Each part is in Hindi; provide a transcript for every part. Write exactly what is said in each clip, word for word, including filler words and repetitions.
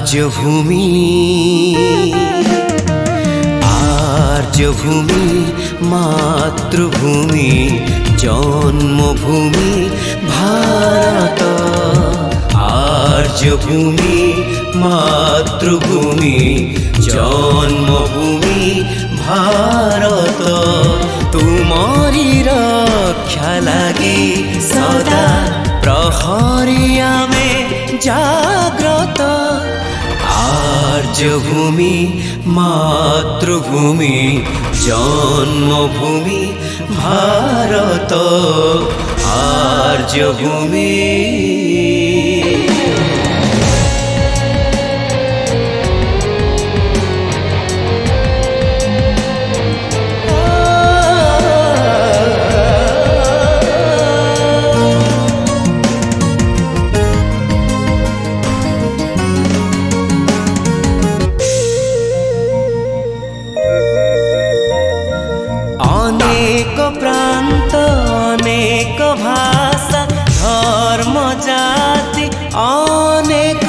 आर्यभूमि आर्यभूमि मातृभूमि जन्मभूमि भारत। आर्यभूमि मातृभूमि जन्मभूमि भारत। तुमरी रक्षा लगी सदा प्रहरी आमे जाग्रत। आर्यभूमि मातृभूमि जन्मभूमि भारत। आर्यभूमि अनेक प्रांत अनेक भाषा धर्म जाति अनेक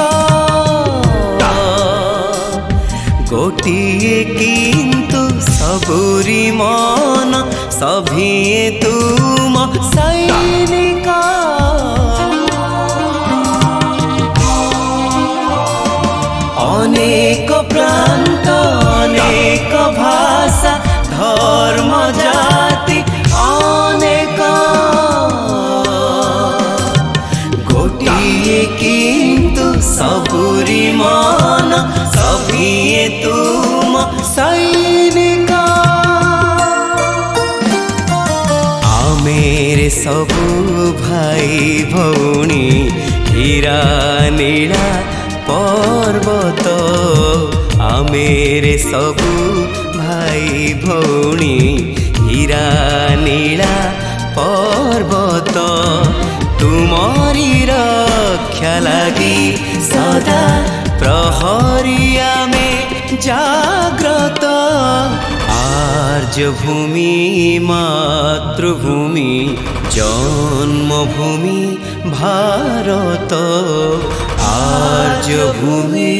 गोटिए किंतु सबुरी मन सभिए तुम सैनिक। अनेक प्रांत अनेक भाषा धर्म जाति अनेक गोटिए किंतु सबुरी मन सभिए तुम सैनिक। आमेरे सबु भाई भौणी हीरा नीला पर्वत। आमेरे सबु भाई भौणी हीरा नीला पर्वत। तुमरी रक्षा लगी सदा प्रहरी आमे जाग्रत। आर्यभूमि मातृभूमि जन्मभूमि भारत। आर्यभूमि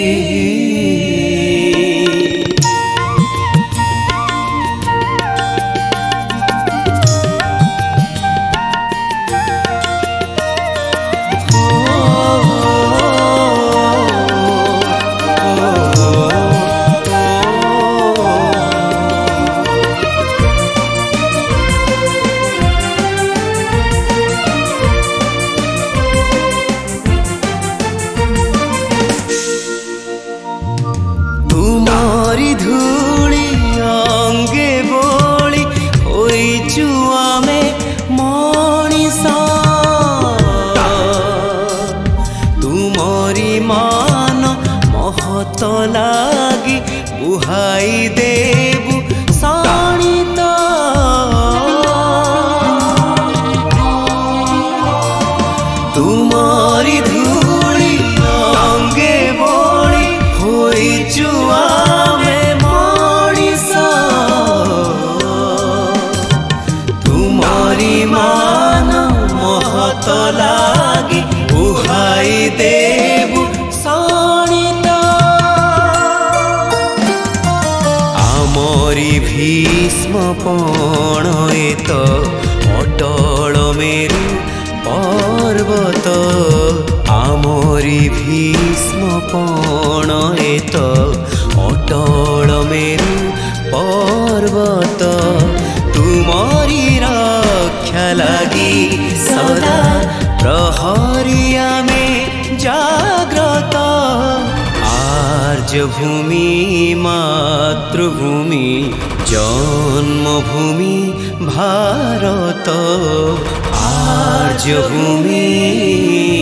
तुमरी धूली अंगे बोली होइचु आमे मनीष। तुमरी मान महत लागी बुहाई देबु शाणित। तुमरी धूली अंगे बोली होइचु आमे मनीष। तुमरी मान महत लागी बुहाई देबु शाणित। आमरी भीष्म पण एत अटल मेरु पर्वत। आमरी भीष्म पण एत अटल मेरु पर्वत। तुमरी रक्षा लगी सदा प्रहरी आमे जाग्रत। आर्यभूमि मातृभूमि जन्मभूमि भारत। आर्यभूमि।